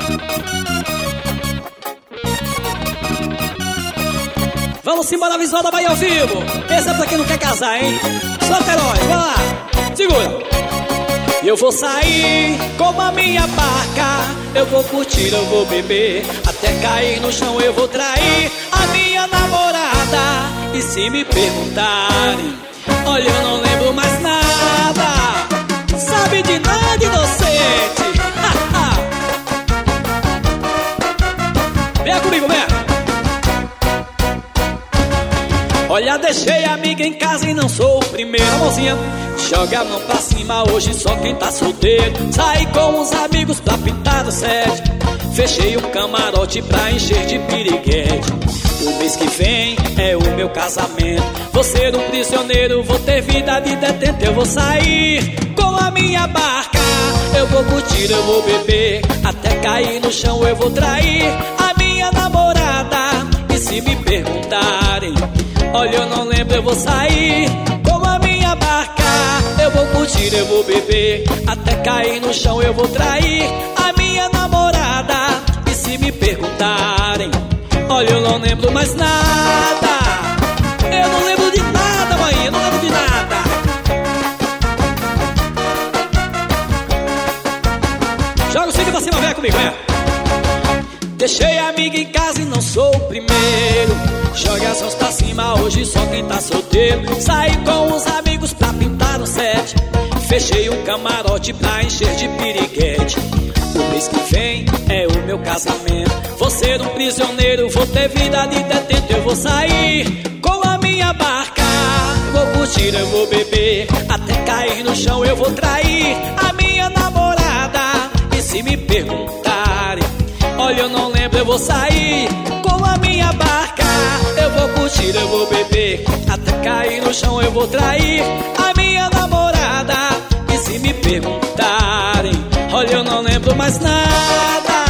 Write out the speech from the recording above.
Vamos embora, Visual da Bahia ao vivo. Esse é pra quem não quer casar, hein? Solta, herói, vai lá, segura. Eu vou sair com a minha barca, eu vou curtir, eu vou beber, até cair no chão eu vou trair a minha namorada. E se me perguntarem, olha, eu não lembro mais nada. Sabe de nada, inocente. Venha comigo, venha. Olha, deixei a amiga em casa e não sou o primeiro. Mãozinha, joga a mão pra cima, hoje só quem tá solteiro. Saí com os amigos pra pintar o set, fechei um camarote pra encher de piriguete. O mês que vem é o meu casamento, vou ser um prisioneiro, vou ter vida de detento. Eu vou sair com a minha barca, eu vou curtir, eu vou beber, até cair no chão eu vou trair a minha namorada. E se me perguntarem, olha, eu não lembro, eu vou sair com a minha barca, eu vou curtir, eu vou beber, até cair no chão eu vou trair a minha namorada. E se me perguntarem, olha, eu não lembro mais nada. Eu não lembro de nada, mãe, eu não lembro de nada. Joga o cinto pra cima, vem comigo, vem. Deixei a amiga em casa e não sou o primeiro. Joga as mãos pra cima, hoje só quem tá solteiro. Saí com os amigos pra pintar um set, fechei um camarote pra encher de piriguete. O mês que vem é o meu casamento, vou ser um prisioneiro, vou ter vida de detento. Eu vou sair com a minha barca, vou curtir, eu vou beber, até cair no chão eu vou trair a minha namorada. E se me perguntarem, olha, eu não lembro, eu vou sair com a minha barca, eu vou curtir, eu vou beber, até cair no chão eu vou trair a minha namorada. E se me perguntarem, olha, eu não lembro mais nada.